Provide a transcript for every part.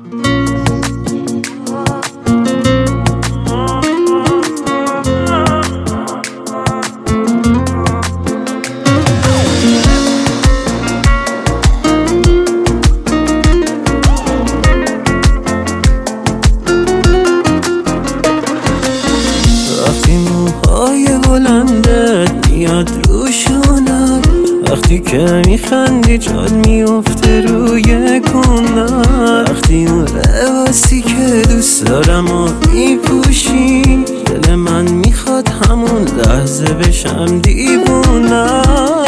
وقتی موهای بلندت میاد روشونم، وقتی که میخندی جاد میفته روی کندم، وقتی اون لباسی که دوست دارم و میپوشی، دل من میخواد همون لحظه بشم دیوونم.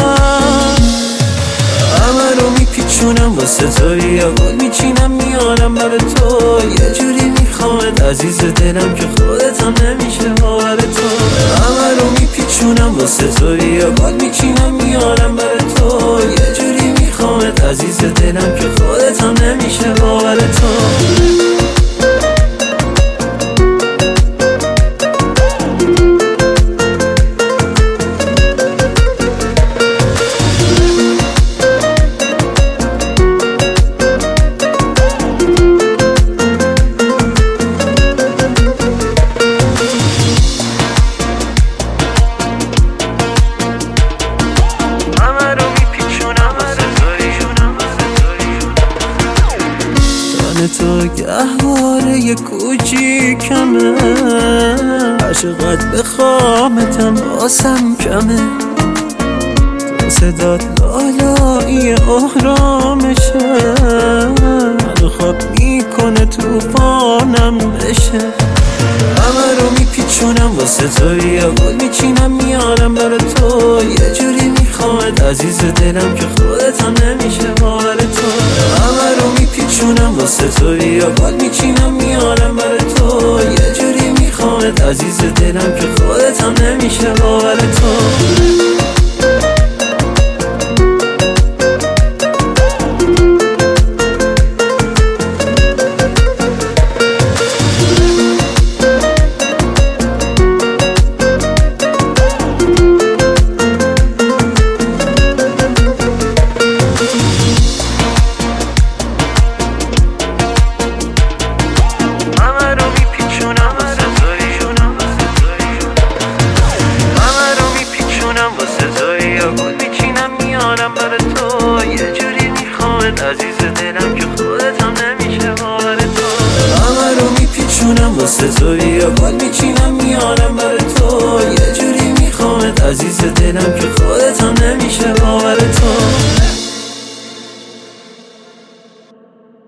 همه رو میپیچونم واسه تو، یا گل میچینم میارم برای تو، یه جوری میخوامت عزیز دلم که خودت هم نمیشه باور تو. همه رو میپیچونم واسه تو، یا گل میچینم میارم برای تو، یه جوری میخوامت عزیز دلم که خودت هم نمیشه باور تو. تو گهواره یه کوچیکمه، عشقت بخوامتم باسم کمه، تو صدات لالایی احرامشه، منو خواب میکنه توفانم بشه. همه رو میپیچونم واسه تو، یا گل میچینم میارم برای تو، یه جوری میخوامت عزیز دلم که خودت هم نمیشه باور تو. همه رو میپیچونم واسه تو، یا گل میچینم میارم برای تو، یه جوری میخوامت عزیز دلم که خودت هم نمیشه باور تو. عزیز دلم که خودت هم نمیشه باور تو. همه رو میپیچونم واسه تو، یا گل میچینم میارم برای تو، یه جوری میخوامت عزیز دلم که خودت هم نمیشه باور تو.